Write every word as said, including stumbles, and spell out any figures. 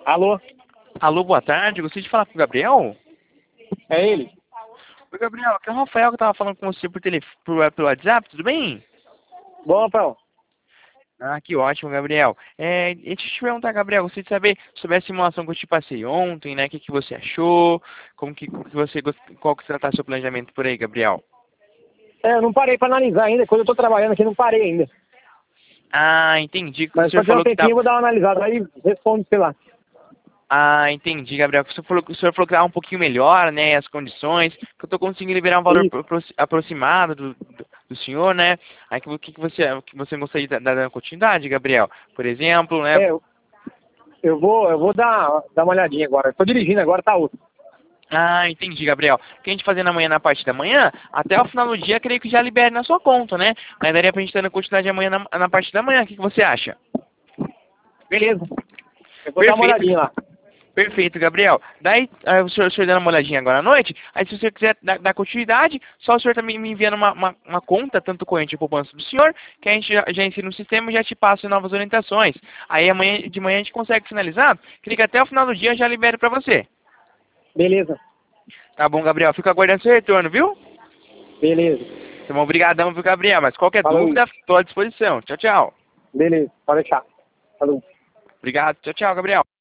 Alô? Alô, boa tarde. Gostaria de falar com o Gabriel? É ele? Oi, Gabriel. Aqui é o Rafael que estava falando com você por telefone, por, pelo WhatsApp. Tudo bem? Bom, Rafael. Ah, que ótimo, Gabriel. É, deixa eu te perguntar, Gabriel, gostaria de saber sobre a simulação que eu te passei ontem, né? O que, que você achou? Como que, como que você, gost- qual que será o seu planejamento por aí, Gabriel? É, eu não parei pra analisar ainda. Quando eu tô trabalhando aqui, não parei ainda. Ah, entendi. O Mas senhor quando tiver um falou que tá. tempinho, eu vou dar uma analisada. Aí respondo, sei lá. Ah, entendi, Gabriel. O senhor falou, o senhor falou que estava um pouquinho melhor, né? As condições, que eu estou conseguindo liberar um valor Isso. pro- pro- aproximado do, do, do senhor, né? Aí que, que, que você que você gostaria de dar dar continuidade, Gabriel? Por exemplo, né? É, eu, eu vou, eu vou dar, dar uma olhadinha agora. Eu tô dirigindo agora, tá outro. Ah, entendi, Gabriel. O que a gente fazendo amanhã na parte da manhã, até o final do dia, creio que já libere na sua conta, né? Mas daria pra gente dando continuidade amanhã na, na parte da manhã. O que, que você acha? Beleza. Eu vou dar uma Perfeito. olhadinha lá. Perfeito, Gabriel. Daí, ah, o senhor, o senhor dando uma olhadinha agora à noite, aí se o senhor quiser dar, dar continuidade, só o senhor também me enviando uma, uma, uma conta, tanto corrente e poupança do senhor, que a gente já, já ensina no sistema e já te passa novas orientações. Aí amanhã de manhã a gente consegue finalizar, clica até o final do dia e já libero pra você. Beleza. Tá bom, Gabriel? Fico aguardando seu retorno, viu? Beleza. Tá bom, obrigadão, viu, Gabriel? Mas qualquer Falou. dúvida, estou à disposição. Tchau, tchau. Beleza. Pode deixar. Falou. Obrigado. Tchau, tchau, Gabriel.